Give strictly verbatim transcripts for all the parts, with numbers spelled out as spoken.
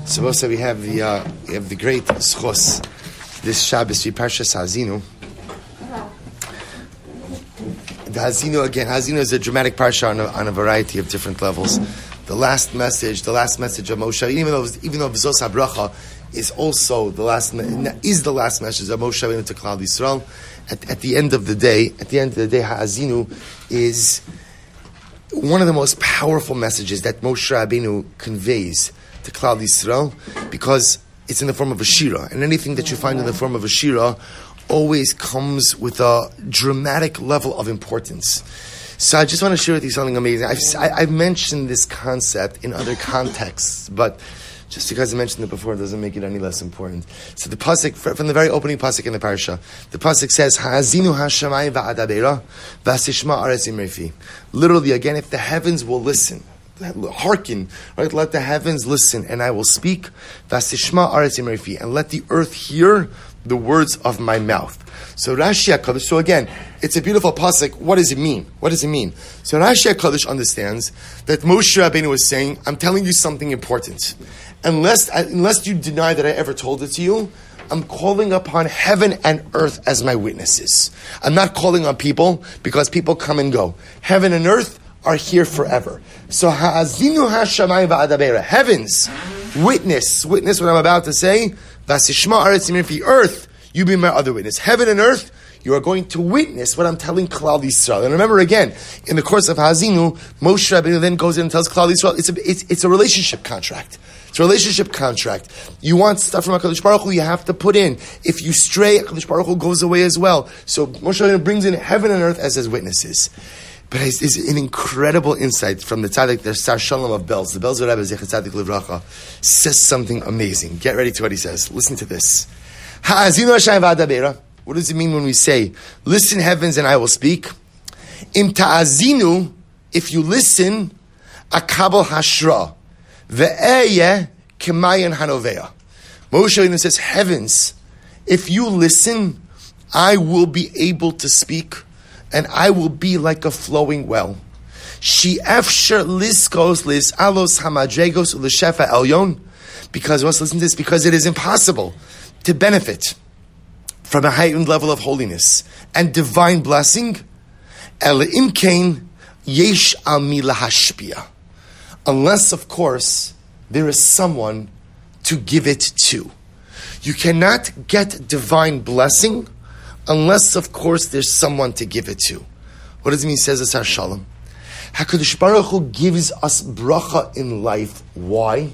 So also we have the uh, we have the great schos this Shabbos, Parshas Haazinu. The Haazinu again. Haazinu is a dramatic parsha on a, on a variety of different levels. The last message, the last message of Moshe, even though even though B'zos HaBracha is also the last is the last message of Moshe Rabbeinu to Klal Yisrael. At, at the end of the day, at the end of the day, Haazinu is one of the most powerful messages that Moshe Rabbeinu conveys to Klal Yisrael, because it's in the form of a shira, and anything that you find in the form of a shira always comes with a dramatic level of importance. So I just want to share with you something amazing. I've, I, I've mentioned this concept in other contexts, but just because I mentioned it before doesn't make it any less important. So the pasuk, from the very opening pasuk in the parasha, the pasuk says, "Ha'azinu hashamayim va'adabera v'asishma aretz imrefi." Literally, again, if the heavens will listen, hearken, right? Let the heavens listen, and I will speak. V'asishma aretz imrefi, and let the earth hear the words of my mouth. So Rashi HaKadosh, so again, it's a beautiful pasuk. What does it mean? What does it mean? So Rashi HaKadosh understands that Moshe Rabbeinu was saying, I'm telling you something important. Unless, unless you deny that I ever told it to you, I'm calling upon heaven and earth as my witnesses. I'm not calling on people because people come and go. Heaven and earth are here forever. So ha'azinu hashamayim va'adabera. Heavens, witness, witness what I'm about to say. V'asishma aretz imrefi. Earth, you be my other witness. Heaven and earth, you are going to witness what I'm telling Klal Yisrael. And remember again, in the course of Haazinu, Moshe Rabbeinu then goes in and tells Klal Yisrael, it's a, it's, it's a relationship contract. It's a relationship contract. You want stuff from HaKadosh Baruch Hu, you have to put in. If you stray, HaKadosh Baruch Hu goes away as well. So Moshe Rabbeinu brings in heaven and earth as his witnesses. But it's, it's an incredible insight from the tzaddik, the Sar Shalom of Belz. The Belz Rebbe, Zecher Tzaddik Livracha, says something amazing. Get ready to what he says. Listen to this. Ha'azinu Hashem v'adabera. What does it mean when we say, listen heavens and I will speak? Im ta'azinu, if you listen, akabel hashra. Ve'eye kemayan hanoveya. Moshe Rabbeinu says, heavens, if you listen, I will be able to speak, and I will be like a flowing well. She efsher liskos lis alos hamadregos u'leshefa elyon. Because, let's listen to this, because it is impossible to benefit from a heightened level of holiness and divine blessing, el imkein yesh al mi lahashpia, unless, of course, there is someone to give it to. You cannot get divine blessing unless, of course, there's someone to give it to. What does it mean? Says Asar Shalom. HaKadosh Baruch Hu gives us bracha in life. Why?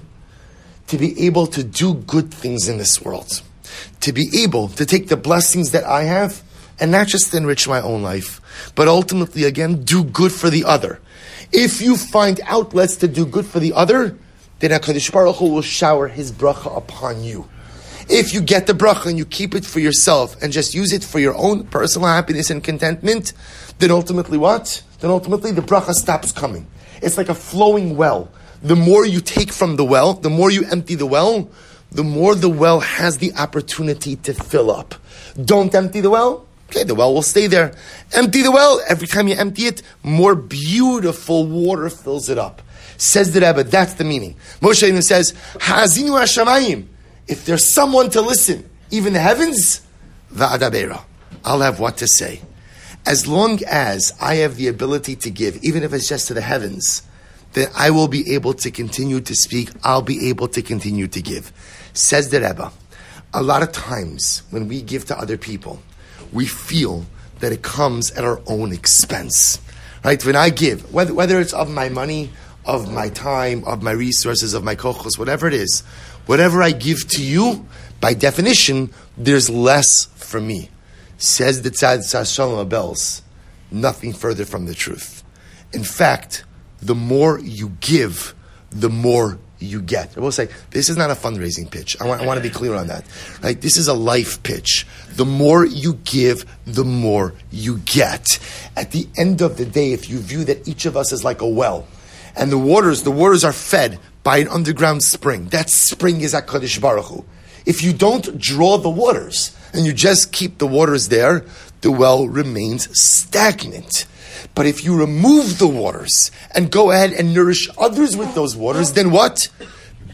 To be able to do good things in this world. To be able to take the blessings that I have and not just enrich my own life, but ultimately, again, do good for the other. If you find outlets to do good for the other, then HaKadosh Baruch Hu will shower His bracha upon you. If you get the bracha and you keep it for yourself and just use it for your own personal happiness and contentment, then ultimately what? Then ultimately the bracha stops coming. It's like a flowing well. The more you take from the well, the more you empty the well, the more the well has the opportunity to fill up. Don't empty the well, okay, the well will stay there. Empty the well, every time you empty it, more beautiful water fills it up. Says the Rebbe, that's the meaning. Moshe Rabbeinu says, Ha'azinu hashamayim. If there's someone to listen, even the heavens, va'adabera, I'll have what to say. As long as I have the ability to give, even if it's just to the heavens, then I will be able to continue to speak. I'll be able to continue to give. Says the Rebbe, a lot of times when we give to other people, we feel that it comes at our own expense. Right? When I give, whether, whether it's of my money, of my time, of my resources, of my kochos, whatever it is, whatever I give to you, by definition, there's less for me. Says the Tzad Sar Shalom Belz, nothing further from the truth. In fact, the more you give, the more you get. I will say, this is not a fundraising pitch. I want, I want to be clear on that. Right? This is a life pitch. The more you give, the more you get. At the end of the day, if you view that each of us is like a well, and the waters, the waters are fed by an underground spring. That spring is HaKadosh Baruch Hu. If you don't draw the waters, and you just keep the waters there, the well remains stagnant. But if you remove the waters and go ahead and nourish others with those waters, then what?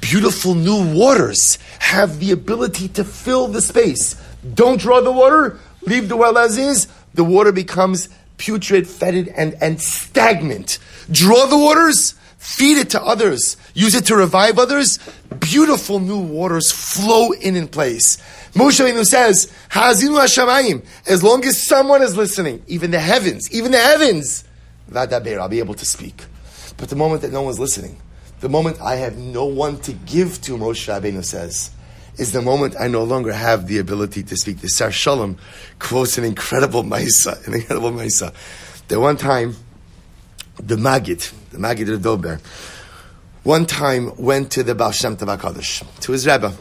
beautiful new waters have the ability to fill the space. Don't draw the water, leave the well as is, the water becomes putrid, fetid, and, and stagnant. Draw the waters, feed it to others, use it to revive others, beautiful new waters flow in in place. Moshe Rabbeinu says, Ha'azinu hashamayim, as long as someone is listening, even the heavens, even the heavens, v'adaber, I'll be able to speak. But the moment that no one's listening, the moment I have no one to give to, Moshe Rabbeinu says, is the moment I no longer have the ability to speak. The Sar Shalom quotes an incredible Maisa, an incredible Maisa. That one time, the Magid, the Magid of Dober, one time went to the Baal Shem Tov HaKadosh, to his Rebbe.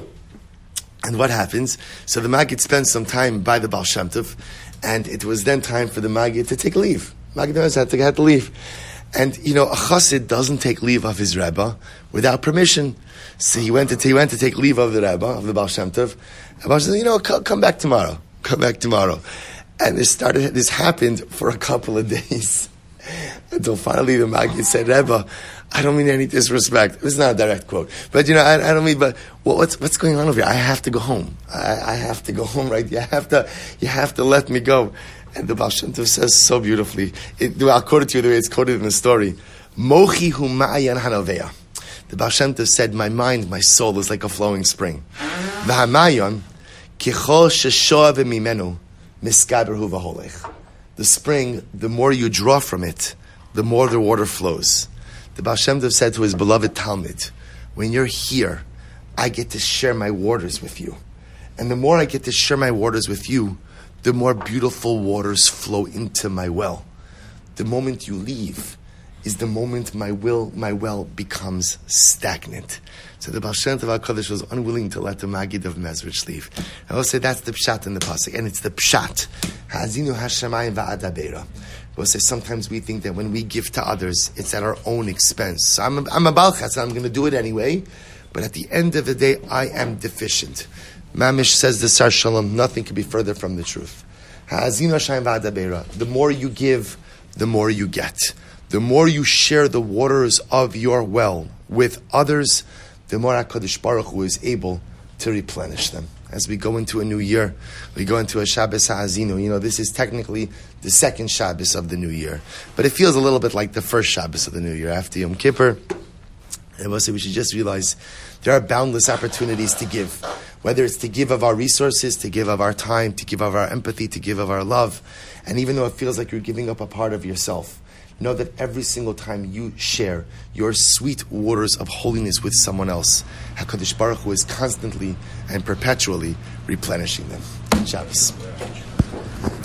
And what happens? So the Magid spent some time by the Baal Shem Tov, and it was then time for the Magid to take leave. Magid had to, had to leave. And, you know, a chassid doesn't take leave of his Rebbe without permission. So he went to, he went to take leave of the Rebbe, of the Baal Shem Tov. And Baal Shem Tov said, you know, come, come back tomorrow. Come back tomorrow. And this started, this happened for a couple of days. Until finally the Maggid said, Rebbe, I don't mean any disrespect. This is not a direct quote. But, you know, I, I don't mean, but well, what's what's going on over here? I have to go home. I, I have to go home, right? You have to, you have to let me go. And the Baal Shem Tov says so beautifully, it, I'll quote it to you the way it's quoted in the story. Mochi hu ma'ayan hanoveya. The Baal Shem Tov said, my mind, my soul is like a flowing spring. V'hamayon kichol sheshoa v'mimenu miskaber hu v'holech. The spring, the more you draw from it, the more the water flows. The Baal Shem Tov said to his beloved Talmud, when you're here, I get to share my waters with you. And the more I get to share my waters with you, the more beautiful waters flow into my well. The moment you leave is the moment my will, my well becomes stagnant. So the Baal Shem Tov HaKadosh was unwilling to let the Magid of Mezrich leave. I will say that's the pshat in the pasuk, and it's the pshat. Ha'azinu hashamayim va'adabera. We'll say sometimes we think that when we give to others, it's at our own expense. So I'm a, I'm a Baal Chesed, I'm going to do it anyway, but at the end of the day, I am deficient. Mamish says the Sar Shalom, nothing could be further from the truth. Ha'azinu hashamayim va'adabera. The more you give, the more you get. The more you share the waters of your well with others, the more HaKadosh Baruch Hu is able to replenish them. As we go into a new year, we go into a Shabbos Ha'azinu. You know, this is technically the second Shabbos of the new year. But it feels a little bit like the first Shabbos of the new year after Yom Kippur. And I must say we should just realize there are boundless opportunities to give. Whether it's to give of our resources, to give of our time, to give of our empathy, to give of our love. And even though it feels like you're giving up a part of yourself, know that every single time you share your sweet waters of holiness with someone else, HaKadosh Baruch Hu is constantly and perpetually replenishing them. Shabbos.